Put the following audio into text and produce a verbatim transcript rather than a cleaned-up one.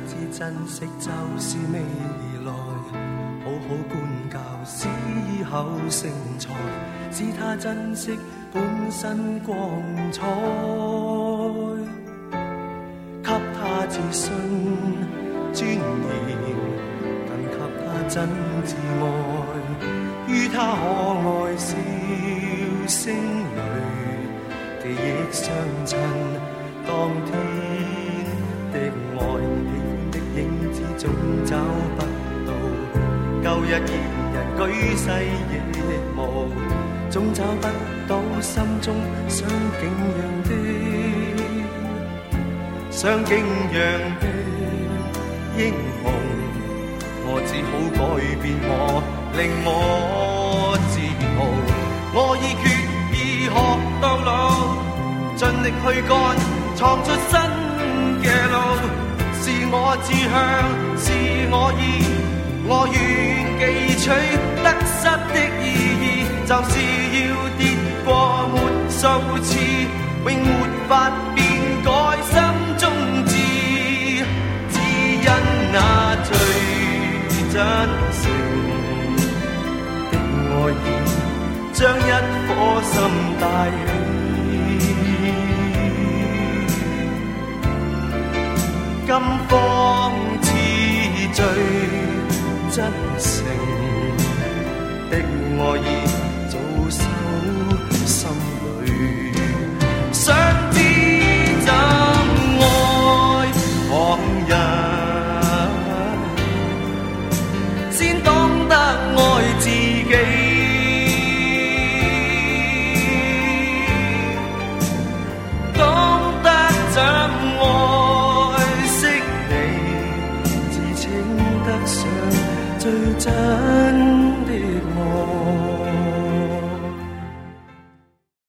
知珍惜就是未來，好好管教使以後成才，使他珍惜本身光彩，給他自信尊嚴，更給他真摯愛，於他可愛笑聲裏記憶相襯，當天的愛，喜歡的影子總找不到，舊日二人舉世野無，總找不到心中相景樣的相景樣的英雄。我只好改變我，令我自豪。我已決意學到老，盡力去幹，創出新嘅路。是我志向，是我意，我願記取得失的意義，就是要跌過沒數次，永沒法變改心中志，只因那最真誠的愛意，將一顆心帶起。今方知最真誠的愛意，早收心裏。想知怎愛旁人，先懂得愛自己。懂得怎愛惜你，至稱得上最真。